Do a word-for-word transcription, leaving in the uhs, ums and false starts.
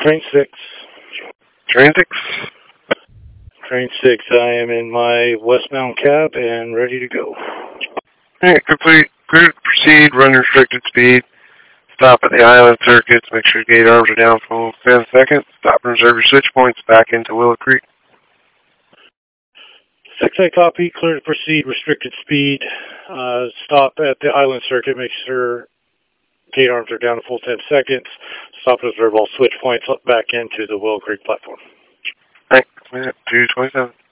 Train six. Train six. Train six, I am in my westbound cab and ready to go. Alright, complete. Clear to proceed, run restricted speed. Stop at the island circuits, make sure gate arms are down for ten seconds. Stop and reserve your switch points back into Willow Creek. six I copy, clear to proceed, restricted speed. Uh, stop at the island circuit, make sure gate arms are down a full ten seconds. Stop and reserve all switch points back into the Willow Creek platform. Alright, two twenty-seven.